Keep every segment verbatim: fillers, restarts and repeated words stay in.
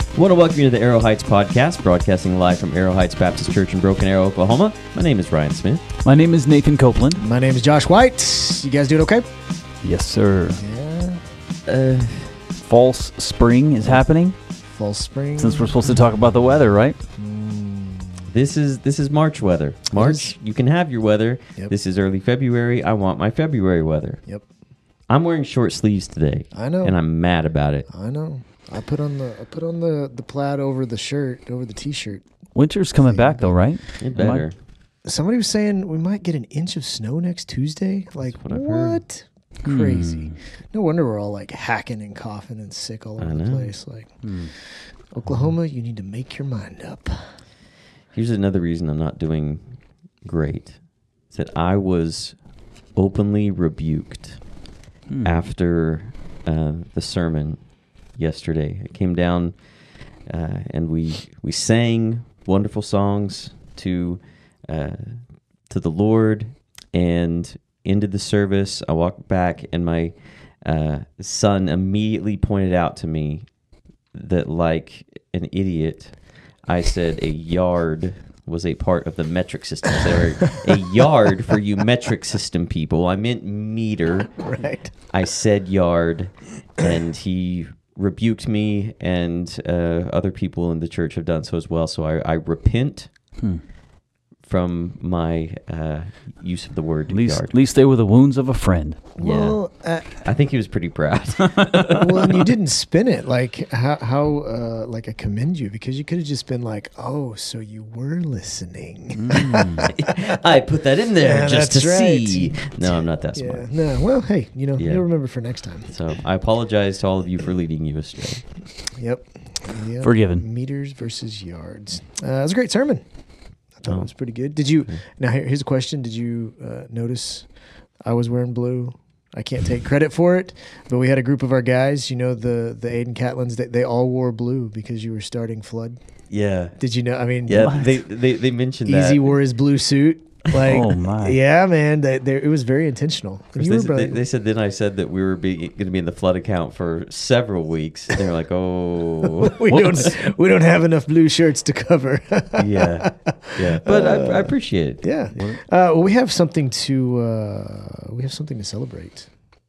want to welcome you to the Arrow Heights podcast, broadcasting live from Arrow Heights Baptist Church in Broken Arrow, Oklahoma. My name is Ryan Smith. My name is Nathan Copeland. My name is Josh White. You guys doing okay? Yes, sir. Yeah. Uh, False spring is happening. False spring. Since we're supposed to talk about the weather, right? this is this is March weather. March, you can have your weather. Yep. This is early February. I want my February weather. Yep. I'm wearing short sleeves today. I know. And I'm mad about it. I know. I put on the I put on the, the plaid over the shirt, over the t-shirt. Winter's coming back, though, right? It better. Somebody was saying we might get an inch of snow next Tuesday. Like, what I've what? Crazy. Hmm. No wonder we're all like hacking and coughing and sick all I over the know. place. Like, Hmm. Oklahoma, you need to make your mind up. Here's another reason I'm not doing great. Is that I was openly rebuked Hmm. after uh, the sermon yesterday. I came down uh, and we we sang wonderful songs to uh, to the Lord, and ended the service. I walked back, and my uh, son immediately pointed out to me that, like an idiot, I said a yard was a part of the metric system. So a yard for you metric system people. I meant meter. Right. I said yard, and he rebuked me, and uh, other people in the church have done so as well. So I, I repent Hmm. from my uh, use of the word At least, yard. at least they were the wounds of a friend. Yeah. Well, uh, I think he was pretty proud. well, and you didn't spin it like how, how uh, like I commend you, because you could have just been like, oh, so you were listening. I put that in there Yeah, just to that's right. see. No, I'm not that Yeah. smart. No. Well, hey, you know, Yeah. you'll remember for next time. So I apologize to all of you for leading you astray. Yep. Yep. Forgiven. Meters versus yards. Uh, it was a great sermon. I thought Oh. it was pretty good. Did you? Okay. Now here, here's a question. Did you uh, notice I was wearing blue? I can't take credit for it, but we had a group of our guys. You know, the the Aiden Catlins. They they all wore blue because you were starting flood. Yeah. Did you know? I mean, Yeah, What? they, they they mentioned Easy that. wore his blue suit. Like, Oh, my. Yeah, man. They, they, it was very intentional. And you They, were said- they, probably- they said then I said that we were going to be in the flood account for several weeks. And they were like, "Oh, we Whoops. don't we don't have enough blue shirts to cover." yeah, yeah." But I, I appreciate it. Yeah. Uh, well, we have something to uh, we have something to celebrate.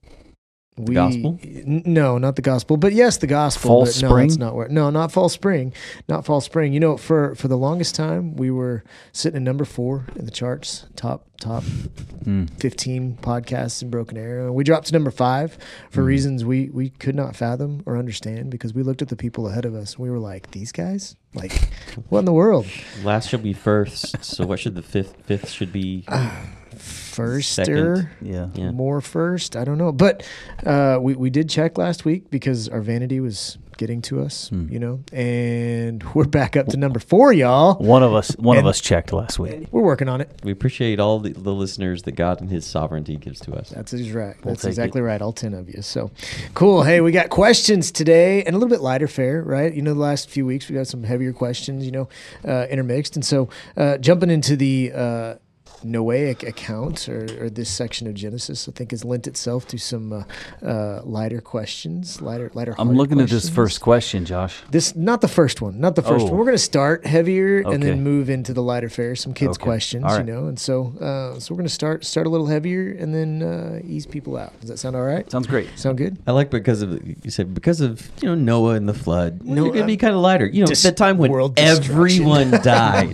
We, gospel? N- no, not the gospel, but yes, the gospel. False but no, spring? that's not where. No, not fall spring, not fall spring. You know, for for the longest time, we were sitting at number four in the charts, top top Hmm. fifteen podcasts in Broken Arrow. We dropped to number five for Mhm. reasons we we could not fathom or understand, because we looked at the people ahead of us and we were like, these guys, like, what in the world? Last shall be first. So what should the fifth fifth should be? Firster. Second. Yeah. Yeah. More first, I don't know, but uh, we we did check last week because our vanity was getting to us, Hmm. you know, and we're back up to number four, y'all. One of us, one And- of us checked last week. We're working on it. We appreciate all the, the listeners that God and His sovereignty gives to us. That's is right. We'll That's take exactly right. All ten of you. So cool. Hey, we got questions today, and a little bit lighter fare, right? You know, the last few weeks we got some heavier questions, you know, uh, intermixed, and so uh, jumping into the Uh, Noahic account, or, or this section of Genesis, I think has lent itself to some uh, uh, lighter questions, lighter, lighter. I'm looking at this first question, Josh. This not the first one, not the first Oh. one. We're going to start heavier and Okay. then move into the lighter fare, some kids' Okay. questions, All right. you know. And so, uh, so we're going to start start a little heavier and then uh, ease people out. Does that sound all right? Sounds great. Sound good? I like because of you said because of you know Noah and the flood. No, No, you're gonna be um, kind of lighter. You know, dis- the time when world destruction. everyone died.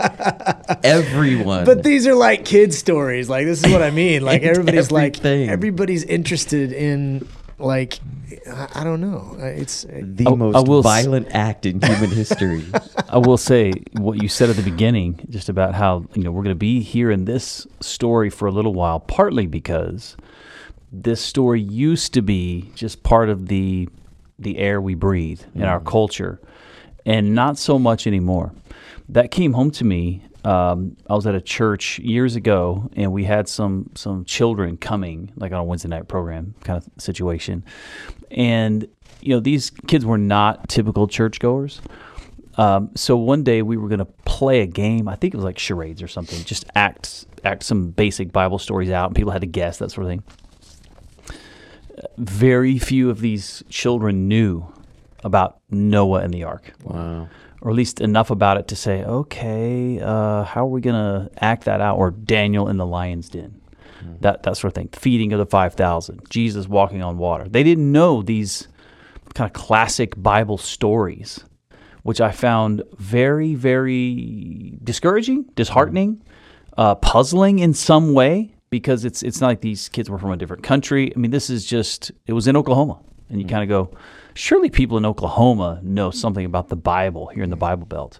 Everyone. But these are like kid stories. Like, this is what I mean. Like, And everybody's like everything. everybody's interested in, like, I, I don't know. Uh, It's uh, the I- I most will s- violent act in human history. I will say what you said at the beginning, just about how, you know, we're going to be here in this story for a little while, partly because this story used to be just part of the the air we breathe in our culture, and not so much anymore. That came home to me. Um, I was at a church years ago, and we had some some children coming, like on a Wednesday night program kind of situation. And, you know, these kids were not typical churchgoers. Um, so one day we were going to play a game. I think it was like charades or something. Just act act some basic Bible stories out, and people had to guess, that sort of thing. Very few of these children knew about Noah and the ark. Wow. Or at least enough about it to say, okay, uh, how are we going to act that out? Or Daniel in the lion's den, mm-hmm. that that sort of thing. Feeding of the five thousand, Jesus walking on water. They didn't know these kind of classic Bible stories, which I found very, very discouraging, disheartening, uh, puzzling in some way, because it's it's not like these kids were from a different country. I mean, this is just, it was in Oklahoma. And you mm-hmm. kind of go, surely people in Oklahoma know something about the Bible here in the Bible Belt.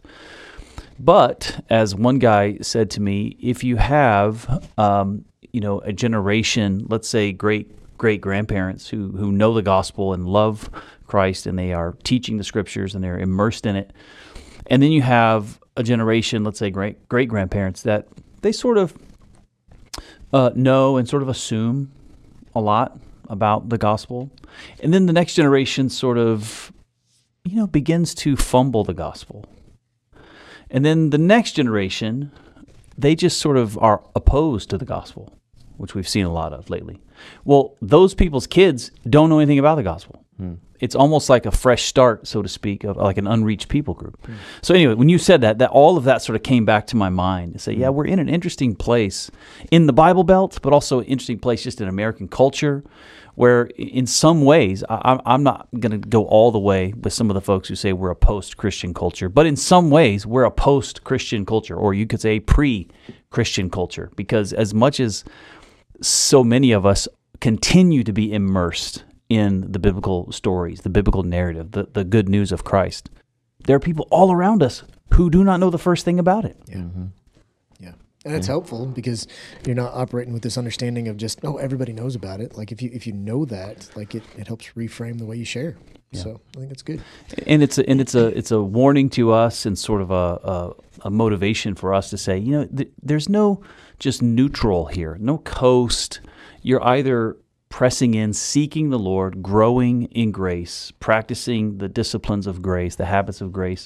But as one guy said to me, if you have, um, you know, a generation, let's say great great grandparents who who know the gospel and love Christ, and they are teaching the scriptures and they're immersed in it, and then you have a generation, let's say great great grandparents, that they sort of uh, know and sort of assume a lot about the gospel. And then the next generation sort of, you know, begins to fumble the gospel. And then the next generation, they just sort of are opposed to the gospel, which we've seen a lot of lately. Well, those people's kids don't know anything about the gospel. Hmm. It's almost like a fresh start, so to speak, of like an unreached people group. Hmm. So anyway, when you said that, that all of that sort of came back to my mind to say, yeah, we're in an interesting place in the Bible Belt, but also an interesting place just in American culture, where in some ways, I, I'm not going to go all the way with some of the folks who say we're a post-Christian culture, but in some ways, we're a post-Christian culture, or you could say pre-Christian culture, because as much as so many of us continue to be immersed in the biblical stories, the biblical narrative, the, the good news of Christ, there are people all around us who do not know the first thing about it. Yeah. Mm-hmm. And it's yeah. helpful because you're not operating with this understanding of just, oh, everybody knows about it. Like if you if you know that, like it, it helps reframe the way you share. Yeah. So I think it's good. And it's a, and it's a it's a warning to us and sort of a a, a motivation for us to say, you know, th- there's no just neutral here, no coast. You're either pressing in, seeking the Lord, growing in grace, practicing the disciplines of grace, the habits of grace,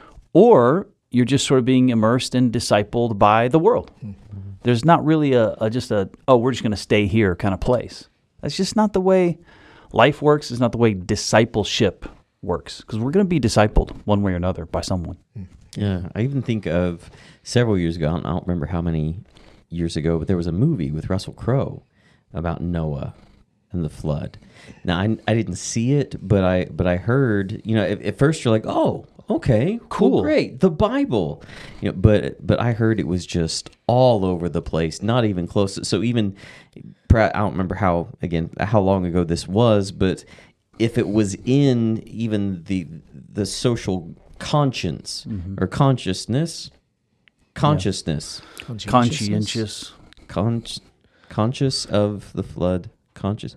or you're just sort of being immersed and discipled by the world. Mm-hmm. There's not really a, a just a, oh, we're just going to stay here kind of place. That's just not the way life works. It's not the way discipleship works, because we're going to be discipled one way or another by someone. Yeah, I even think of several years ago, I don't remember how many years ago, but there was a movie with Russell Crowe about Noah and the flood. Now, I, I didn't see it, but I but I heard, you know, at, at first you're like, oh, okay, cool, well, great, the Bible, you know. But but I heard it was just all over the place, not even close. So even I don't remember how again how long ago this was, but if it was in even the the social conscience mm-hmm. or consciousness, consciousness, yeah. conscientious, con- conscious of the flood, conscious.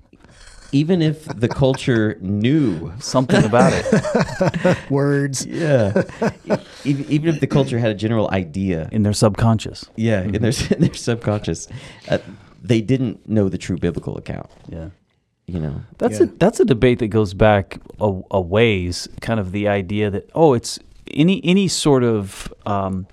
Even if the culture knew something about it, words, yeah. Even if the culture had a general idea in their subconscious, yeah, mm-hmm. in their in their subconscious, uh, they didn't know the true biblical account. Yeah, you know, that's yeah. a that's a debate that goes back a, a ways. Kind of the idea that oh, it's any any sort of um,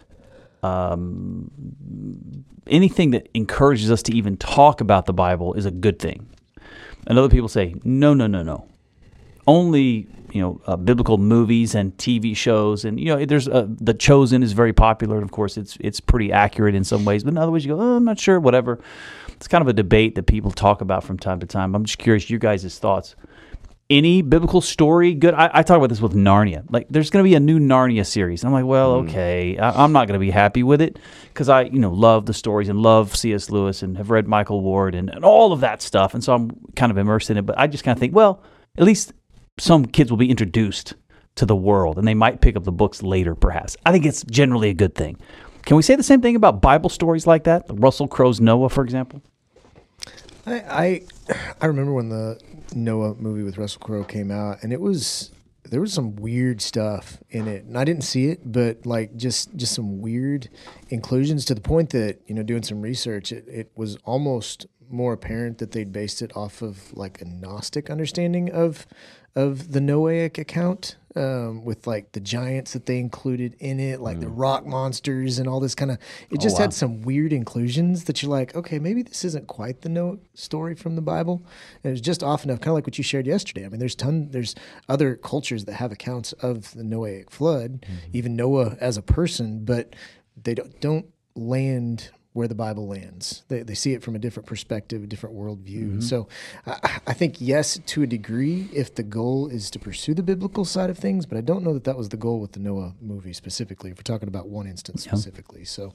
um, anything that encourages us to even talk about the Bible is a good thing. And other people say, no, no, no, no. Only, you know, uh, biblical movies and T V shows, and you know, there's uh, The Chosen is very popular, and of course, it's it's pretty accurate in some ways, but in other ways, you go, oh, I'm not sure, whatever. It's kind of a debate that people talk about from time to time. I'm just curious, your guys' thoughts. Any biblical story good? I, I talk about this with Narnia. Like, there's going to be a new Narnia series. I'm like, well, okay, I, I'm not going to be happy with it because I, you know, love the stories and love C S. Lewis and have read Michael Ward and, and all of that stuff. And so I'm kind of immersed in it. But I just kind of think, well, at least some kids will be introduced to the world and they might pick up the books later, perhaps. I think it's generally a good thing. Can we say the same thing about Bible stories like that? Russell Crowe's Noah, for example? I I, I remember when the Noah movie with Russell Crowe came out, and it was there was some weird stuff in it, and I didn't see it, but like just just some weird inclusions to the point that, you know, doing some research, it, it was almost more apparent that they'd based it off of like a Gnostic understanding of of the Noahic account um, with like the giants that they included in it, like mm. the rock monsters and all this kind of. It just oh, wow. had some weird inclusions that you're like, okay, maybe this isn't quite the Noah story from the Bible. And it was just off enough, kind of like what you shared yesterday. I mean, there's ton, there's other cultures that have accounts of the Noahic flood, mm-hmm. even Noah as a person, but they don't don't land where the Bible lands. They they see it from a different perspective, a different worldview. Mm-hmm. So I, I think, yes, to a degree, if the goal is to pursue the biblical side of things, but I don't know that that was the goal with the Noah movie specifically, if we're talking about one instance yeah. specifically. So,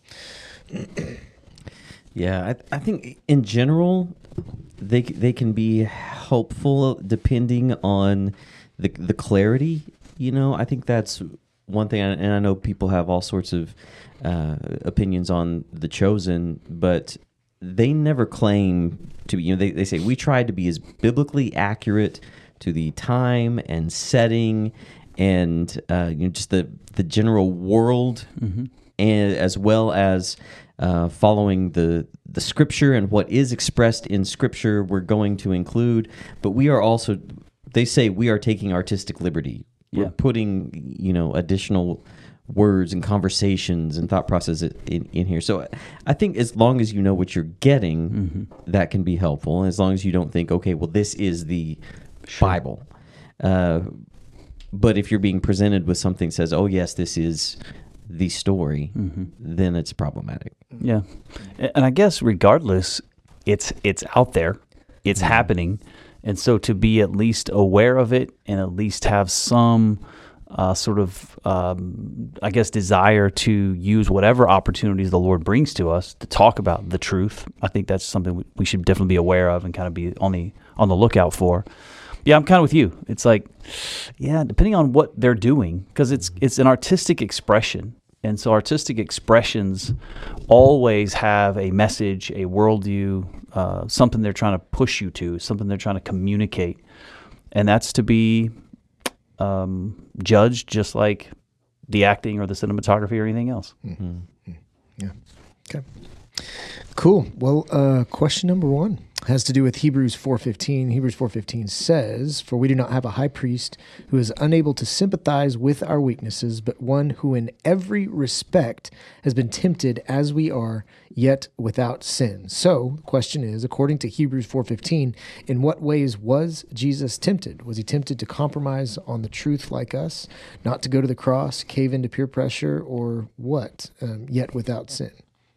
yeah, I, I think in general, they they can be helpful depending on the the clarity. You know, I think that's one thing, and I know people have all sorts of uh, opinions on The Chosen, but they never claim to be, you know, they, they say, we tried to be as biblically accurate to the time and setting and uh, you know, just the, the general world, mm-hmm. and as well as uh, following the, the scripture and what is expressed in scripture we're going to include, but we are also, they say we are taking artistic liberty. We're yeah. putting, you know, additional words and conversations and thought processes in, in here. So I think as long as you know what you're getting, mm-hmm. that can be helpful. And as long as you don't think, okay, well, this is the sure. Bible. Uh, but if you're being presented with something that says, oh, yes, this is the story, mm-hmm. then it's problematic. Yeah. And I guess regardless, it's it's out there. It's mm-hmm. happening. And so to be at least aware of it and at least have some uh, sort of, um, I guess, desire to use whatever opportunities the Lord brings to us to talk about the truth, I think that's something we should definitely be aware of and kind of be on the on the lookout for. Yeah, I'm kind of with you. It's like, yeah, depending on what they're doing, because it's it's an artistic expression. And so artistic expressions always have a message, a worldview, uh, something they're trying to push you to, something they're trying to communicate. And that's to be um, judged just like the acting or the cinematography or anything else. Mm-hmm. Yeah. Okay. Cool. Well, uh, question number one has to do with Hebrews four fifteen. Hebrews four fifteen says, "For we do not have a high priest who is unable to sympathize with our weaknesses, but one who in every respect has been tempted as we are, yet without sin." So the question is, according to Hebrews four fifteen, in what ways was Jesus tempted? Was he tempted to compromise on the truth like us, not to go to the cross, cave into peer pressure, or what, um, yet without sin?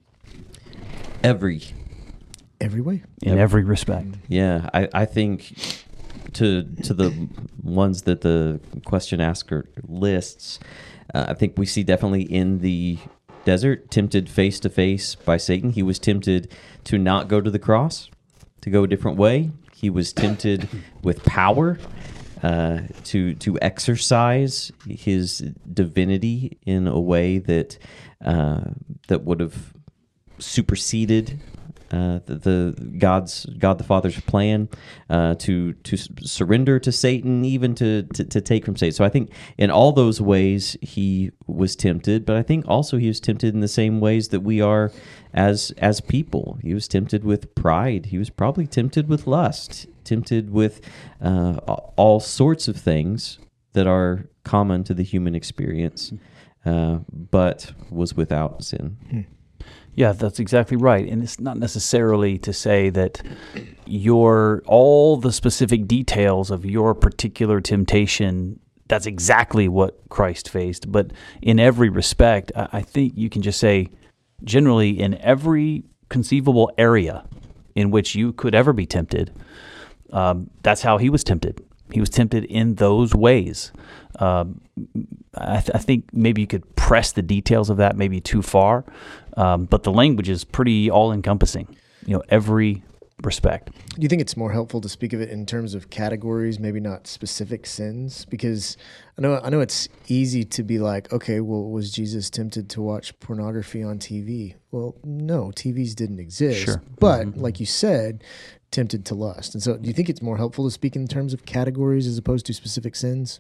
Every Every way. In every, every respect. Yeah, I, I think to to the ones that the question asker lists, uh, I think we see definitely in the desert, tempted face to face by Satan. He was tempted to not go to the cross, to go a different way. He was tempted with power uh, to to exercise his divinity in a way that uh, that would have superseded Uh, the, the God's God the Father's plan uh, to to surrender to Satan, even to, to to take from Satan. So I think in all those ways he was tempted, but I think also he was tempted in the same ways that we are as as people. He was tempted with pride. He was probably tempted with lust, tempted with uh, all sorts of things that are common to the human experience, uh, but was without sin. Hmm. Yeah, that's exactly right. And it's not necessarily to say that your all the specific details of your particular temptation, that's exactly what Christ faced. But in every respect, I think you can just say, generally, in every conceivable area in which you could ever be tempted, um, that's how he was tempted. He was tempted in those ways. Um, I, th- I think maybe you could press the details of that maybe too far, um, but the language is pretty all-encompassing. You know, every respect. Do you think it's more helpful to speak of it in terms of categories, maybe not specific sins? Because I know I know it's easy to be like, okay, well, was Jesus tempted to watch pornography on T V? Well, no, T Vs didn't exist. Sure. But mm-hmm. like you said, tempted to lust. And so do you think it's more helpful to speak in terms of categories as opposed to specific sins?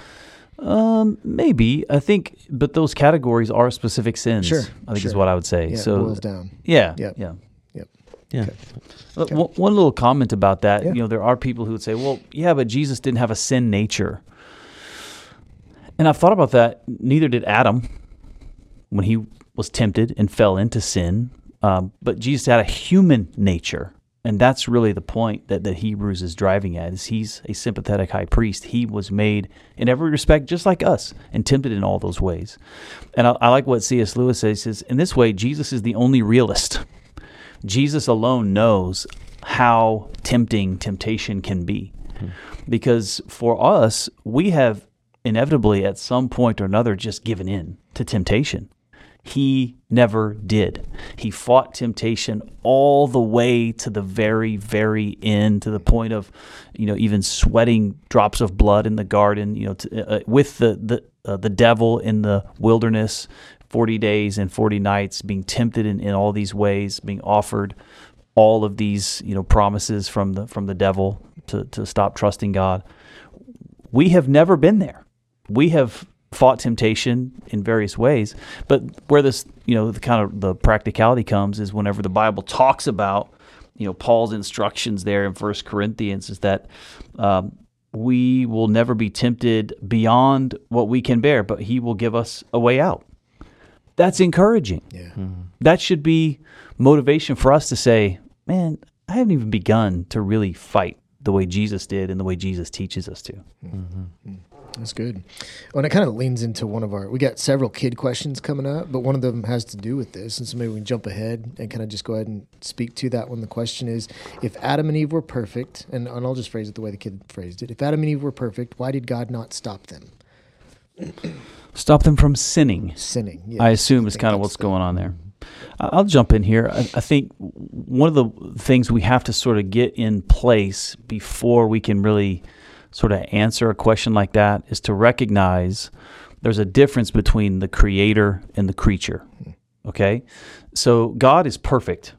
Um, maybe. I think, but those categories are specific sins. Sure. I think sure. is what I would say. Yeah, so it boils down. Yeah. Yep. Yeah. Yep. Yeah. Okay. Uh, Okay. One, one little comment about that. Yeah. You know, there are people who would say, well, yeah, but Jesus didn't have a sin nature. And I've thought about that. Neither did Adam when he was tempted and fell into sin. Um, but Jesus had a human nature. And that's really the point that, that Hebrews is driving at, is he's a sympathetic high priest. He was made in every respect just like us and tempted in all those ways. And I, I like what C S Lewis says. He says, in this way, Jesus is the only realist. Jesus alone knows how tempting temptation can be. Hmm. Because for us, we have inevitably at some point or another just given in to temptation. He never did. He fought temptation all the way to the very, very end, to the point of, you know, even sweating drops of blood in the garden, you know, to, uh, with the the uh, the devil in the wilderness, forty days and forty nights, being tempted in, in all these ways, being offered all of these, you know, promises from the from the devil to to stop trusting God. We have never been there. We have fought temptation in various ways, but where this, you know, the kind of the practicality comes is whenever the Bible talks about, you know, Paul's instructions there in First Corinthians, is that um, we will never be tempted beyond what we can bear, but he will give us a way out. That's encouraging. Yeah. Mm-hmm. That should be motivation for us to say, man, I haven't even begun to really fight the way Jesus did and the way Jesus teaches us to. Mm-hmm. That's good. Well, and it kind of leans into one of our, we got several kid questions coming up, but one of them has to do with this. And so maybe we can jump ahead and kind of just go ahead and speak to that one. The question is, if Adam and Eve were perfect, and, and I'll just phrase it the way the kid phrased it. If Adam and Eve were perfect, why did God not stop them? Stop them from sinning. Sinning. Yes. I assume is kind of what's the, going on there. I'll jump in here. I, I think one of the things we have to sort of get in place before we can really sort of answer a question like that is to recognize there's a difference between the creator and the creature. Okay? So God is perfect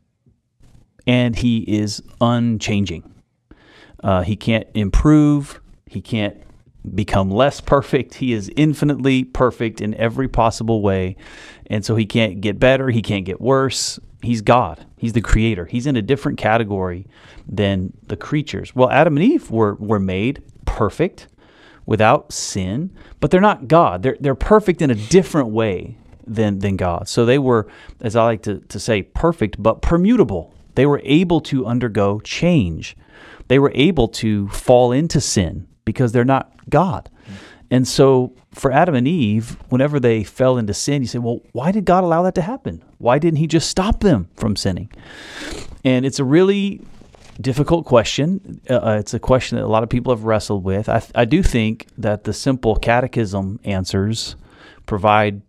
and he is unchanging. Uh, he can't improve. He can't become less perfect. He is infinitely perfect in every possible way. And so he can't get better. He can't get worse. He's God. He's the creator. He's in a different category than the creatures. Well, Adam and Eve were, were made perfect without sin, but they're not God. They're they're perfect in a different way than than God. So they were, as I like to, to say, perfect but permutable. They were able to undergo change. They were able to fall into sin because they're not God. And so for Adam and Eve, whenever they fell into sin, you say, well, why did God allow that to happen? Why didn't he just stop them from sinning? And it's a really difficult question. Uh, it's a question that a lot of people have wrestled with. I, I do think that the simple catechism answers provide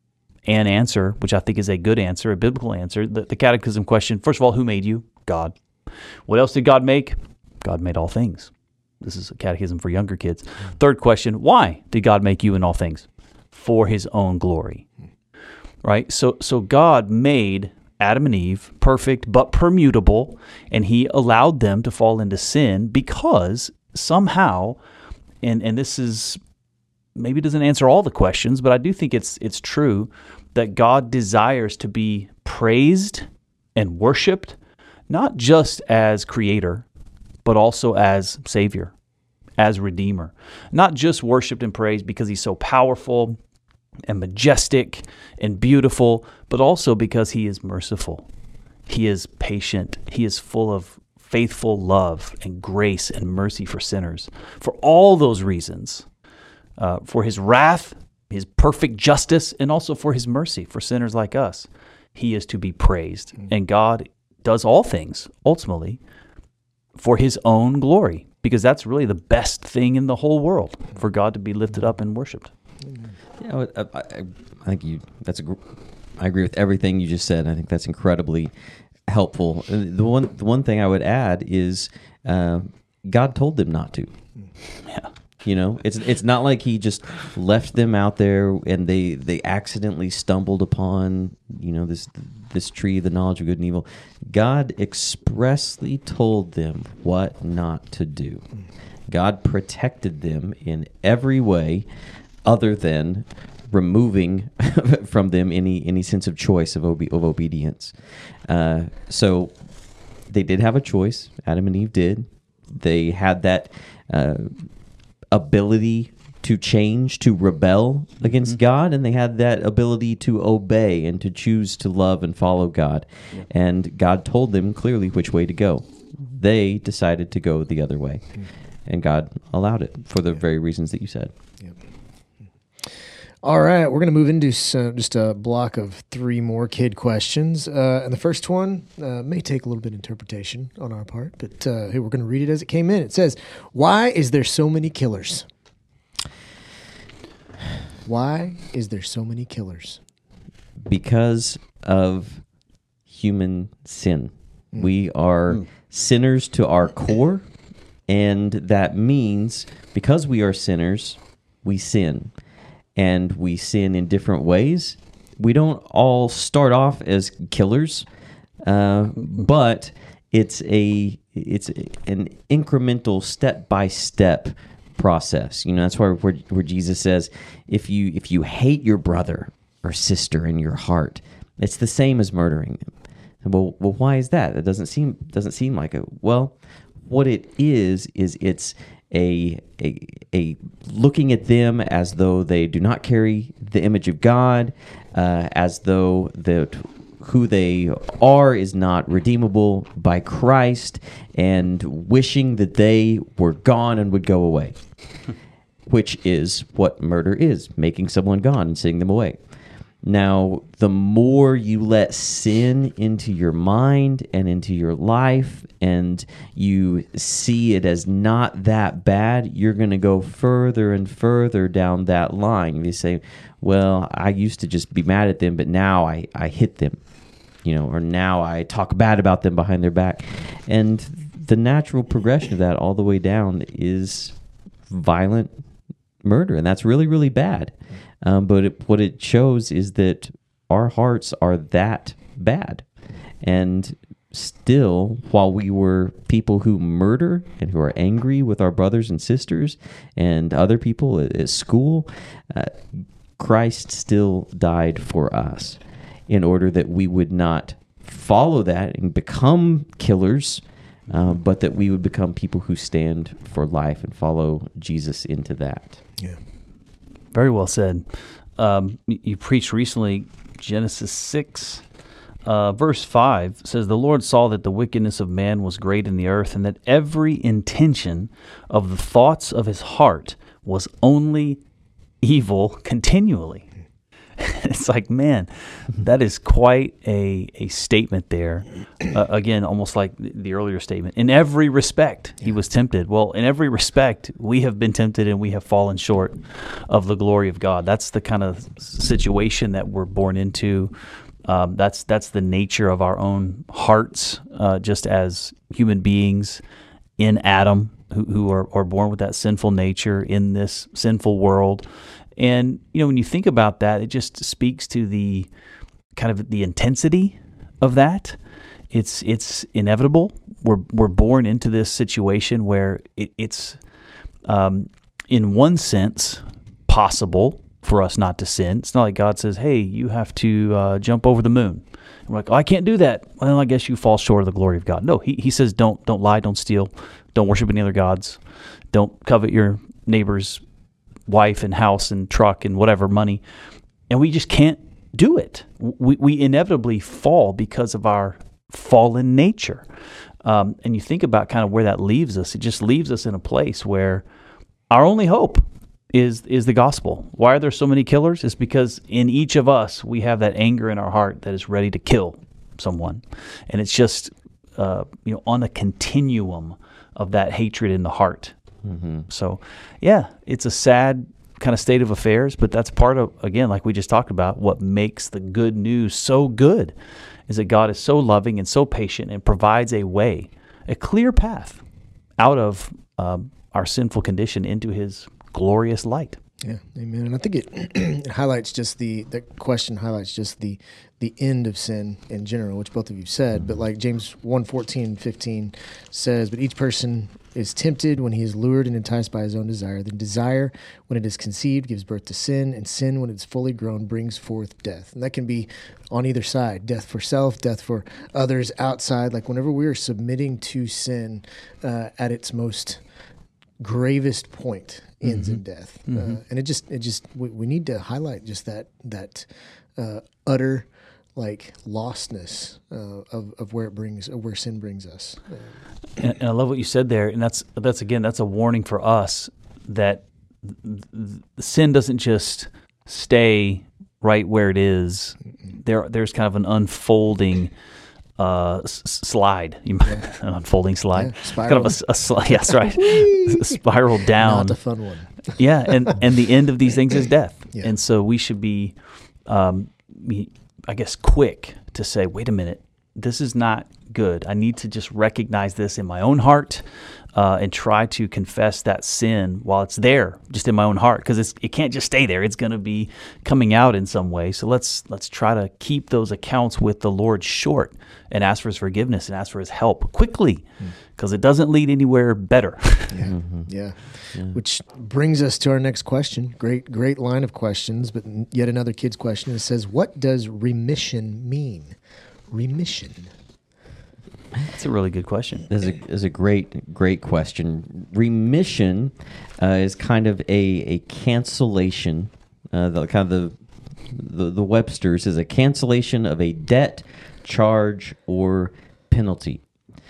an answer, which I think is a good answer, a biblical answer. The, the catechism question, first of all, who made you? God. What else did God make? God made all things. This is a catechism for younger kids. Third question, why did God make you in all things? For his own glory. Right? So, so God made Adam and Eve perfect but permutable, and he allowed them to fall into sin because somehow, and, and this is, maybe doesn't answer all the questions, but I do think it's it's true that God desires to be praised and worshiped, not just as creator, but also as Savior, as Redeemer. Not just worshiped and praised because he's so powerful and majestic and beautiful, but also because he is merciful. He is patient. He is full of faithful love and grace and mercy for sinners. For all those reasons, uh, for his wrath, his perfect justice, and also for his mercy for sinners like us, he is to be praised. Mm-hmm. And God does all things, ultimately, for his own glory, because that's really the best thing in the whole world, for God to be lifted up and worshiped. Yeah, I, I, I think you. That's a. I agree with everything you just said. I think that's incredibly helpful. The one, the one thing I would add is, uh, God told them not to. Yeah. You know, it's it's not like he just left them out there and they, they accidentally stumbled upon, you know, this this tree, the knowledge of good and evil. God expressly told them what not to do. God protected them in every way other than removing from them any any sense of choice of obe- of obedience. Uh, so they did have a choice. Adam and Eve did. They had that uh, ability to change, to rebel against mm-hmm. God, and they had that ability to obey and to choose to love and follow God. Yeah. And God told them clearly which way to go. They decided to go the other way, mm-hmm. and God allowed it for the yeah. very reasons that you said. Yeah. All right, we're going to move into some, just a block of three more kid questions. Uh, and the first one uh, may take a little bit of interpretation on our part, but uh, hey, we're going to read it as it came in. It says, why is there so many killers? Why is there so many killers? Because of human sin. Mm. We are mm. sinners to our core, and that means because we are sinners, we sin. And we sin in different ways. We don't all start off as killers, uh, but it's a it's an incremental, step by step process. You know, that's why where, where Jesus says, if you if you hate your brother or sister in your heart, it's the same as murdering them. Well, well, why is that? That doesn't seem doesn't seem like it. Well, what it is is it's A, a a looking at them as though they do not carry the image of God, uh, as though that who they are is not redeemable by Christ, and wishing that they were gone and would go away, which is what murder is, making someone gone and sending them away. Now, the more you let sin into your mind and into your life, and you see it as not that bad, you're going to go further and further down that line. You say, well, I used to just be mad at them, but now I, I hit them, you know, or now I talk bad about them behind their back. And the natural progression of that all the way down is violent murder, and that's really, really bad. Um, but it, what it shows is that our hearts are that bad. And still, while we were people who murder and who are angry with our brothers and sisters and other people at, at school, uh, Christ still died for us in order that we would not follow that and become killers, uh, but that we would become people who stand for life and follow Jesus into that. Yeah. Very well said. Um, you preached recently Genesis six, uh, verse five says, the Lord saw that the wickedness of man was great in the earth, and that every intention of the thoughts of his heart was only evil continually. It's like, man, that is quite a a statement there. Uh, again, almost like the earlier statement. In every respect, he was tempted. Well, in every respect, we have been tempted and we have fallen short of the glory of God. That's the kind of situation that we're born into. Um, that's that's the nature of our own hearts, uh, just as human beings in Adam, who, who are, are born with that sinful nature in this sinful world. And, you know, when you think about that, it just speaks to the kind of the intensity of that. It's it's inevitable. We're we're born into this situation where it, it's, um, in one sense, possible for us not to sin. It's not like God says, hey, you have to uh, jump over the moon. And we're like, oh, I can't do that. Well, I guess you fall short of the glory of God. No, he, he says, don't don't lie, don't steal, don't worship any other gods, don't covet your neighbor's wife and house and truck and whatever money, and we just can't do it. We we inevitably fall because of our fallen nature. Um, and you think about kind of where that leaves us. It just leaves us in a place where our only hope is is the gospel. Why are there so many killers? It's because in each of us we have that anger in our heart that is ready to kill someone, and it's just uh, you know on a continuum of that hatred in the heart. Mm-hmm. So, yeah, it's a sad kind of state of affairs, but that's part of, again, like we just talked about, what makes the good news so good is that God is so loving and so patient and provides a way, a clear path out of um, our sinful condition into his glorious light. Yeah, amen. And I think it, it highlights just the, the question highlights just the the end of sin in general, which both of you said. But like James one fourteen and fifteen says, but each person is tempted when he is lured and enticed by his own desire. Then desire, when it is conceived, gives birth to sin, and sin, when it's fully grown, brings forth death. And that can be on either side, death for self, death for others outside. Like whenever we are submitting to sin uh, at its most gravest point ends Mm-hmm. in death, uh, and it just it just we, we need to highlight just that that uh, utter like lostness uh, of of where it brings of where sin brings us. Uh, And, and I love what you said there, and that's that's again that's a warning for us that th- th- sin doesn't just stay right where it is. There there's kind of an unfolding uh, s- slide, you might, an unfolding slide, Yeah, spiral. kind of a, s- a slide. Yes, right, spiral down. Not a fun one. Yeah, and and the end of these things is death, Yeah. and so we should be, um, be, I guess, quick to say, wait a minute, this is not good. I need to just recognize this in my own heart uh, and try to confess that sin while it's there, just in my own heart, because it can't just stay there. It's going to be coming out in some way. So let's let's try to keep those accounts with the Lord short and ask for His forgiveness and ask for His help quickly, because it doesn't lead anywhere better. Yeah. yeah, Which brings us to our next question. Great, great line of questions, but yet another kid's question. It says, "What does remission mean?" Remission. That's a really good question. Is a is a great great question. Remission uh, is kind of a a cancellation. Uh, the kind of the, the the Webster's is a cancellation of a debt, charge, or penalty.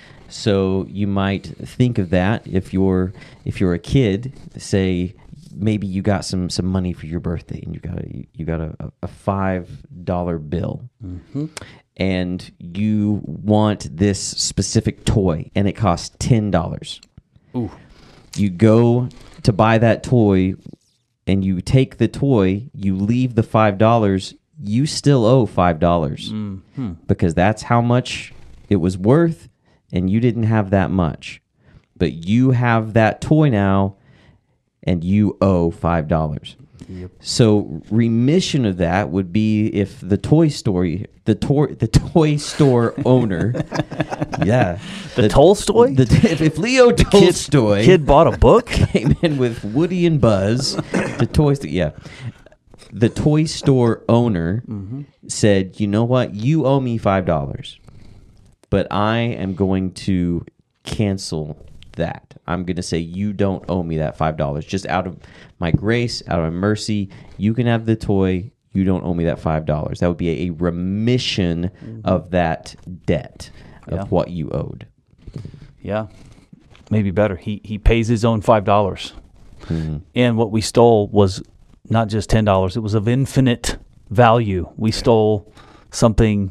So you might think of that if you're if you're a kid, say maybe you got some, some money for your birthday and you got a, you got a, a five dollar bill. Mm-hmm. And you want this specific toy, and it costs ten dollars. Ooh. You go to buy that toy, and you take the toy, you leave the five dollars, you still owe five dollars. Mm-hmm. Because that's how much it was worth, and you didn't have that much. But you have that toy now, and you owe five dollars. Yep. So remission of that would be if the toy store, the toy, the toy store owner, yeah, The Tolstoy? the, if, if Leo Tolstoy Kid bought a book? came in with Woody and Buzz, the toy store, yeah, the toy store owner Mm-hmm. said, "You know what? You owe me five dollars, but I am going to cancel that. I'm going to say you don't owe me that five dollars. Just out of my grace, out of my mercy, you can have the toy. You don't owe me that five dollars. That would be a, a remission Mm-hmm. of that debt of Yeah. what you owed." Yeah, maybe better. He he pays his own five dollars, Mhm. and what we stole was not just ten dollars. It was of infinite value. We stole something.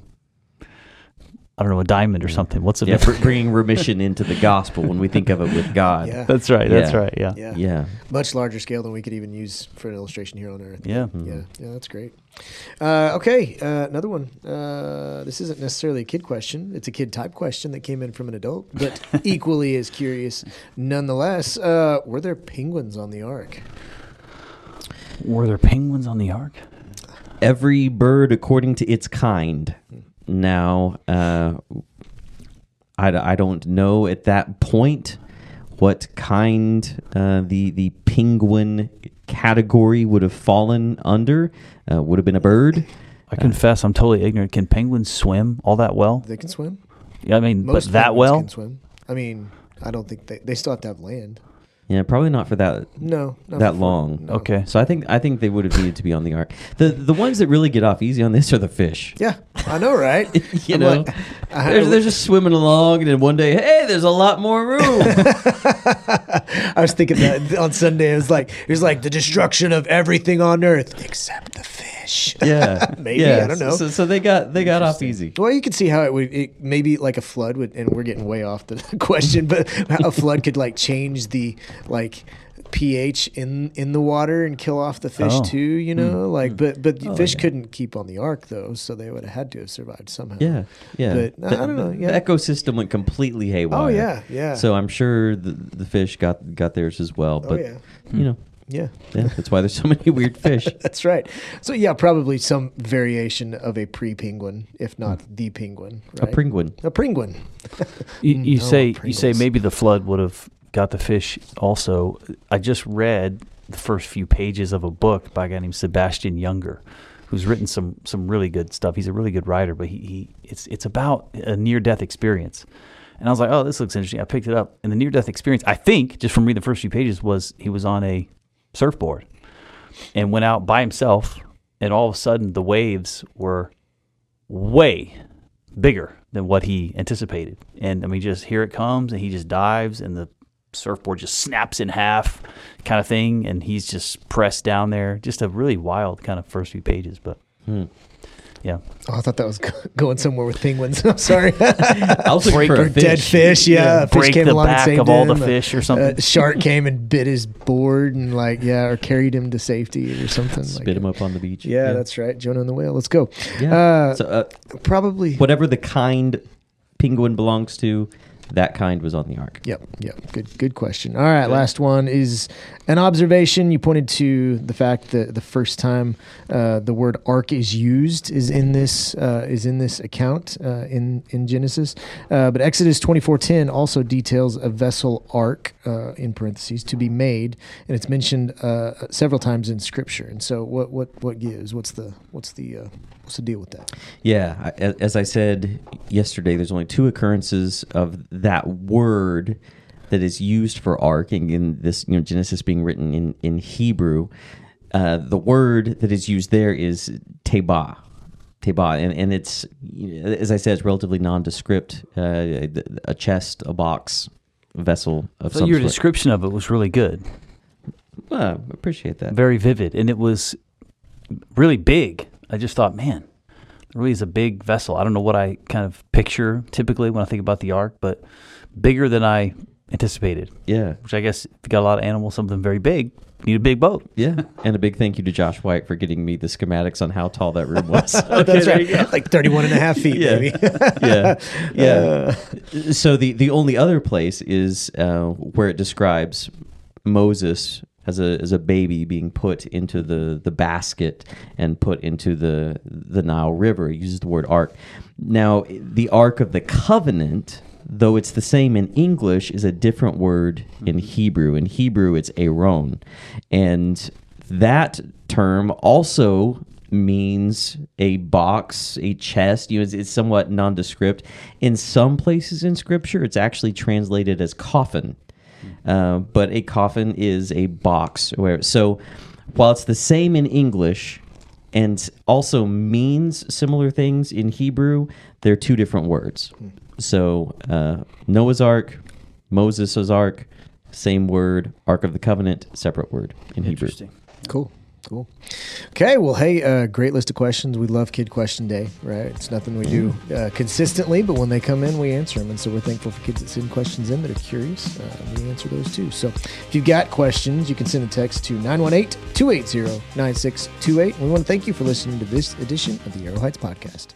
I don't know, a diamond or something. What's a Yeah, br- bringing remission into the gospel when we think of it with God. Yeah. That's right. That's Yeah. right. Yeah. Yeah. Yeah. Much larger scale than we could even use for an illustration here on Earth. Yeah. Yeah, yeah, that's great. Uh, okay, uh, another one. Uh, this isn't necessarily a kid question. It's a kid type question that came in from an adult, but equally as curious nonetheless. Uh, were there penguins on the ark? Were there penguins on the ark? Every bird according to its kind. Now, uh, I, I don't know at that point what kind uh, the the penguin category would have fallen under. Uh, would have been a bird. I confess, I'm totally ignorant. Can penguins swim all that well? They can swim. Yeah, I mean, Most but that penguins well? can swim. I mean, I don't think they they still have to have land. Yeah, probably not for that No, not that for- long. no. Okay. So I think I think they would have needed to be on the ark. The the ones that really get off easy on this are the fish. Yeah, I know, right? You I'm know, like, I- they're, they're just swimming along, and then one day, hey, there's a lot more room. I was thinking that on Sunday. It was like it was like the destruction of everything on earth except the fish. Yeah, Maybe, yeah. I don't know. So, so they got they got off easy. Well, you could see how it would it, maybe like a flood would, and we're getting way off the question, but how a flood could like change the like pH in in the water and kill off the fish Oh. too. You know, like but but Oh, fish yeah. couldn't keep on the ark though, so they would have had to have survived somehow. Yeah, yeah. But, I don't know, The, yeah. the ecosystem went completely haywire. Oh yeah, yeah. So I'm sure the the fish got got theirs as well. oh But yeah, you know, yeah. yeah, that's why there's so many weird fish. That's right. So yeah, probably some variation of a pre-penguin, if not the penguin. A Right? penguin. A penguin. You, you Mm, oh, say you Pringles. say maybe the flood would have got the fish also. I just read the first few pages of a book by a guy named Sebastian Younger, who's written some some really good stuff. He's a really good writer, but he, he it's it's about a near death experience, And I was like, oh, this looks interesting. I picked it up. And the near-death experience, I think, just from reading the first few pages, was he was on a surfboard and went out by himself, and all of a sudden the waves were way bigger than what he anticipated. And, I mean, just here it comes, and he just dives, and the surfboard just snaps in half kind of thing, and he's just pressed down there. Just a really wild kind of first few pages, but... Hmm. Yeah. Oh, I thought that was going somewhere with penguins. I'm sorry. I was looking Break, for a or fish. dead fish. Yeah, Yeah, a fish break came the along and back saved of all him. the fish or something. A shark came and bit his board and like yeah, or carried him to safety or something. Spit like him that. up on the beach. Yeah, that's right. Jonah and the whale. Let's go. Yeah. Uh, so uh, probably whatever the kind penguin belongs to, that kind was on the ark. Yep, yep. Good, good question. All right, last one is an observation. You pointed to the fact that the first time uh, the word ark is used is in this uh, is in this account uh, in in Genesis. Uh, but Exodus twenty-four ten also details a vessel ark uh, in parentheses to be made, and it's mentioned uh, several times in Scripture. And so, what what what gives? What's the what's the uh, what's the deal with that? Yeah, I- as I said yesterday, there's only two occurrences of that word that is used for ark, and in this, you know, Genesis being written in in Hebrew, uh, the word that is used there is tebah, tebah, and and it's, you know, as I said, it's relatively nondescript, uh, a chest, a box, a vessel of So some your sort. description of it was really good, Uh, appreciate that. very vivid, and it was really big. I just thought, man, it really is a big vessel. I don't know what I kind of picture typically when I think about the ark, but bigger than I anticipated. Yeah, Which I guess if you got a lot of animals, something very big, you need a big boat. yeah, and a big thank you to Josh White for getting me the schematics on how tall that room was. That's right. Like thirty-one and a half feet, Yeah. maybe. yeah, yeah. So the the only other place is uh, where it describes Moses as a as a baby being put into the, the basket and put into the the Nile River. It uses the word ark. Now, the Ark of the Covenant, though it's the same in English, is a different word in Hebrew. In Hebrew, it's Aaron, and that term also means a box, a chest. You know, it's, it's somewhat nondescript. In some places in Scripture, it's actually translated as coffin. Uh, but a coffin is a box. Where, so while it's the same in English and also means similar things in Hebrew, they're two different words. So uh, Noah's Ark, Moses' Ark, same word. Ark of the Covenant, separate word in Hebrew. Interesting. Cool. Cool. Okay. Well, hey, uh, great list of questions. We love Kid Question Day, right? It's nothing we do uh, consistently, but when they come in, we answer them. And so we're thankful for kids that send questions in that are curious. Uh, and we answer those too. So if you've got questions, you can send a text to nine one eight, two eight zero, nine six two eight. We want to thank you for listening to this edition of the Arrow Heights Podcast.